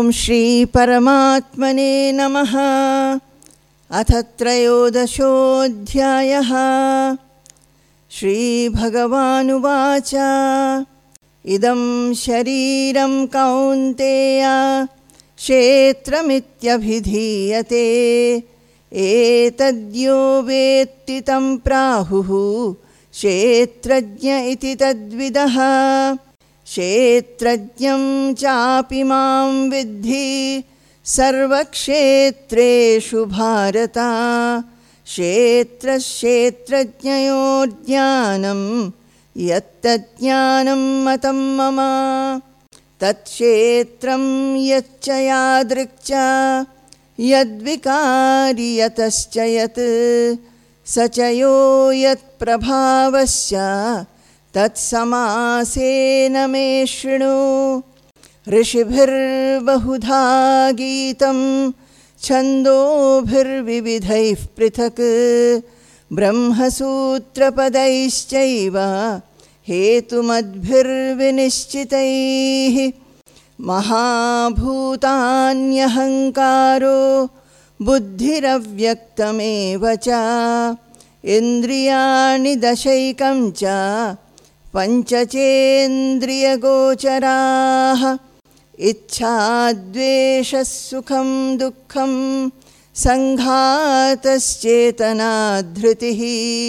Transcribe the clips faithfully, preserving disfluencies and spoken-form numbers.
ॐ श्री परमात्मने नमः। अथ त्रयोदशोऽध्यायः। श्रीभगवानुवाच इदं शरीरं कौन्तेय क्षेत्रमित्यभिधीयते। एतद्यो वेत्ति तं प्राहुः क्षेत्रज्ञ इति तद्विदः। क्षेत्रज्ञं चापि मां विद्धि सर्वक्षेत्रेषु भारत। क्षेत्रक्षेत्रज्ञयोर्ज्ञानं यत्तज्ज्ञानं मतं मम। तत्क्षेत्रं यच्च यादृक् च यद्विकारि यतश्च यत् स च यो यत्प्रभावश्च तत्समासेन मे शृणु। ऋषिभिर्बहुधा गीतं छन्दोभिर्विविधैः पृथक्। ब्रह्मसूत्रपदैश्चैव हेतुमद्भिर्विनिश्चितैः। महाभूतान्यहङ्कारो बुद्धिरव्यक्तमेव च। इन्द्रियाणि दशैकं च पञ्चचेन्द्रियगोचराः। इच्छा द्वेषः सुखं दुःखं सङ्घातश्चेतना धृतिः।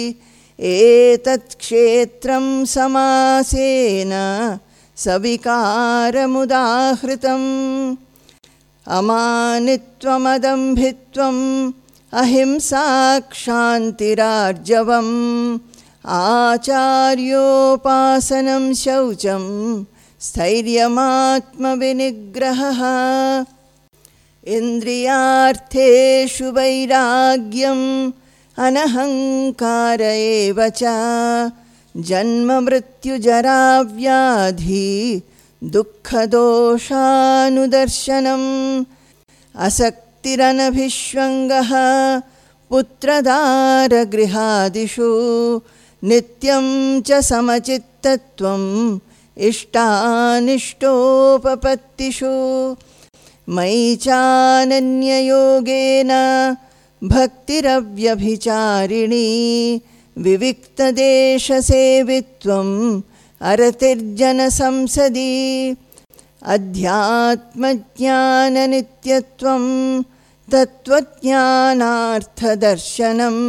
एतत् क्षेत्रं समासेन सविकारमुदाहृतम्। अमानित्वमदम्भित्वम् अहिंसा क्षान्तिरार्जवम्। आचार्योपासनं शौचं स्थैर्यमात्मविनिग्रहः। इन्द्रियार्थेषु वैराग्यम् अनहङ्कार एव च। जन्ममृत्युजराव्याधि दुःखदोषानुदर्शनम्। असक्तिरनभिष्वङ्गः पुत्रदारगृहादिषु। नित्यं च समचित्तत्वम् इष्टानिष्टोपपत्तिषु। मयि चानन्ययोगेन भक्तिरव्यभिचारिणी। विविक्तदेशसेवित्वम् अरतिर्जनसंसदि। अध्यात्मज्ञाननित्यत्वं तत्त्वज्ञानार्थदर्शनम्।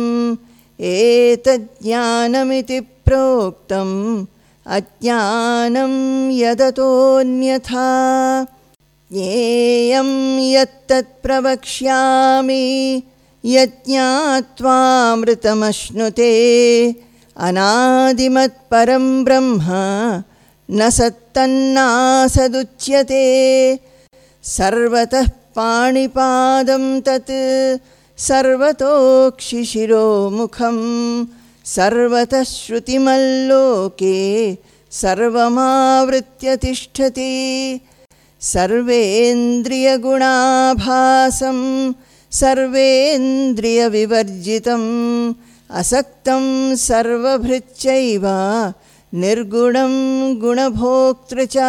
एतज्ज्ञानमिति प्रोक्तम् अज्ञानं यदतोऽन्यथा। ज्ञेयं यत्तत् प्रवक्ष्यामि यज्ञात्वामृतमश्नुते। अनादिमत्परं ब्रह्म न सत्तन्नासदुच्यते। सर्वतः पाणिपादं तत् सर्वतोक्षिशिरोमुखं। सर्वतः श्रुतिमल्लोके सर्वमावृत्य तिष्ठति। सर्वेन्द्रियगुणाभासं सर्वेन्द्रियविवर्जितम्। असक्तं सर्वभृच्चैव निर्गुणं गुणभोक्तृ च।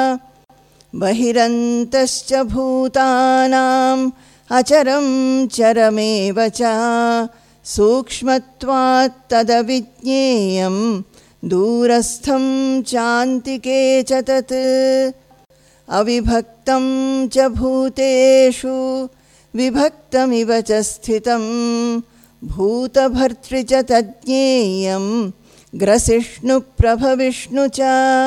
बहिरन्तश्च भूतानाम् अचरं चरमेव च। सूक्ष्मत्वात् तदविज्ञेयं दूरस्थं चान्तिके च तत्। अविभक्तं च भूतेषु विभक्तमिव च स्थितं। भूतभर्तृ च तज्ज्ञेयं ग्रसिष्णुप्रभविष्णु च।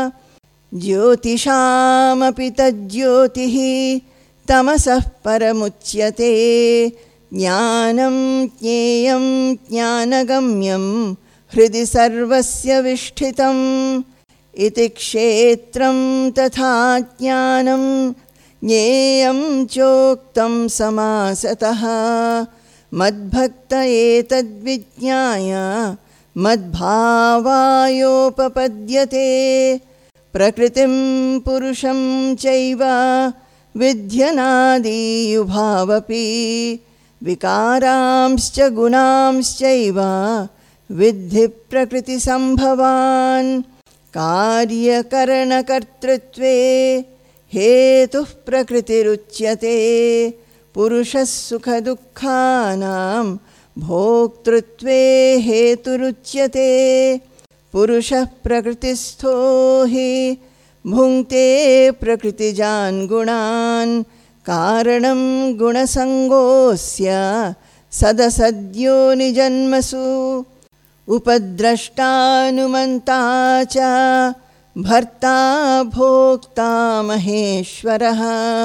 ज्योतिषामपि तज्ज्योतिः तमसः परमुच्यते। ज्ञानं ज्ञेयं ज्ञानगम्यं हृदि सर्वस्य विष्ठितम्। इति क्षेत्रं तथा ज्ञानं ज्ञेयं चोक्तं समासतः। मद्भक्त एतद्विज्ञाय मद्भावायोपपद्यते। प्रकृतिं पुरुषं चैव विध्यनादीयुभावपि। विकारांश्च गुणांश्चैव विद्धि प्रकृतिसम्भवान्। कार्यकरणकर्तृत्वे हेतुः प्रकृतिरुच्यते पुरुषः सुखदुःखानां भोक्तृत्वे हेतुरुच्यते पुरुषः प्रकृतिस्थो हि भुङ्क्ते प्रकृतिजान् गुणान् कारणं गुणसङ्गोऽस्य सदसद्योनिजन्मसु उपद्रष्टानुमन्ता च भर्ता भोक्ता महेश्वरः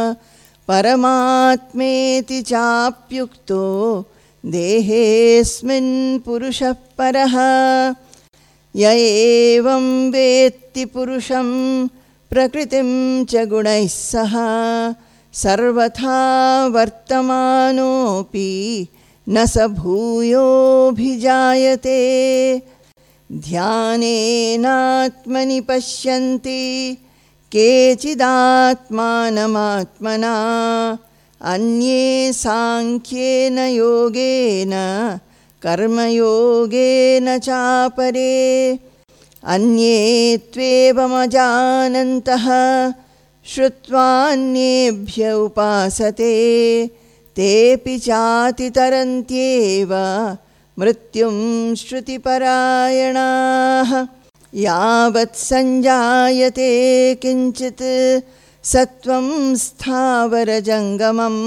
परमात्मेति चाप्युक्तो देहेऽस्मिन् पुरुषः परः य एवं वेत्ति पुरुषं प्रकृतिं च गुणैः सह सर्वथा वर्तमानोऽपि न स भूयोऽभिजायते ध्यानेनात्मनि पश्यन्ति केचिदात्मानमात्मना अन्ये साङ्ख्येन योगेन कर्मयोगेन चापरे अन्ये त्वेवमजानन्तः श्रुत्वान्येभ्य उपासते तेऽपि चातितरन्त्येव मृत्युं श्रुतिपरायणाः यावत् सञ्जायते किञ्चित् सत्त्वं स्थावरजङ्गमं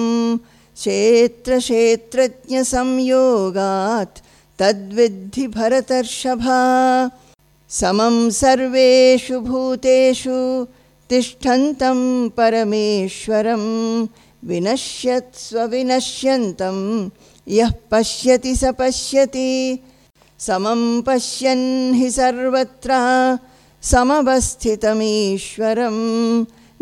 क्षेत्रक्षेत्रज्ञसंयोगात् तद्विद्धि भरतर्षभा समं सर्वेषु भूतेषु तिष्ठन्तं परमेश्वरं विनश्यत्स्व विनश्यन्तं यः पश्यति स पश्यति समं पश्यन् हि सर्वत्र समवस्थितमीश्वरं न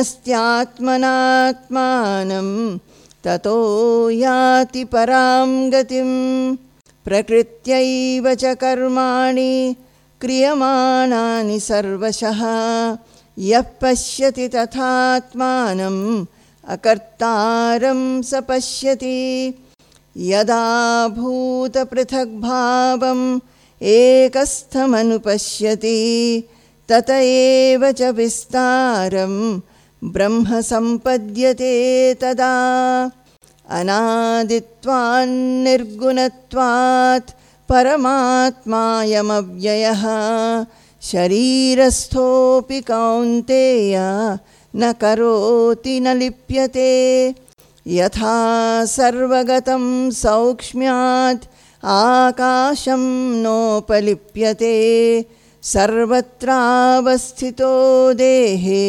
हिनस्त्यात्मनात्मानं ततो याति परां गतिं प्रकृत्यैव च कर्माणि क्रियमाणानि सर्वशः यः पश्यति तथात्मानम् अकर्तारं स पश्यति यदा भूतपृथग्भावम् एकस्थमनुपश्यति तत एव च विस्तारं ब्रह्म सम्पद्यते तदा अनादित्वान्निर्गुणत्वात् परमात्मायमव्ययः शरीरस्थोऽपि कौन्तेय न करोति न लिप्यते यथा सर्वगतं सौक्ष्म्यात् आकाशं नोपलिप्यते सर्वत्रावस्थितो देहे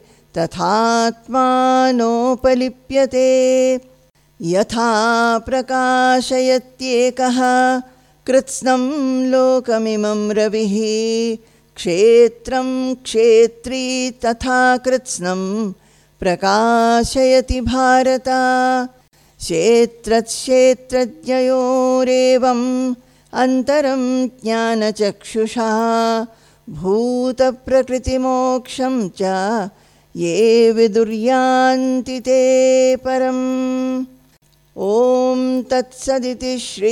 तथात्मानोपलिप्यते यथा प्रकाशयत्येकः कृत्स्नं लोकमिमं रविः क्षेत्रं क्षेत्री तथा कृत्स्नं प्रकाशयति भारत क्षेत्रक्षेत्रज्ञयोरेवम् अन्तरं ज्ञानचक्षुषा भूतप्रकृतिमोक्षं च ये विदुर्यान्ति ते परम् ॐ तत्सदिति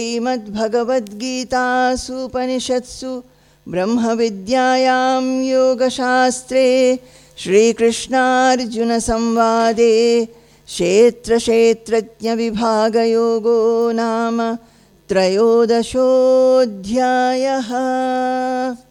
श्रीमद्भगवद्गीतासूपनिषत्सु ब्रह्मविद्यायां योगशास्त्रे श्रीकृष्णार्जुनसंवादे क्षेत्रक्षेत्रज्ञविभागयोगो नाम त्रयोदशोऽध्यायः।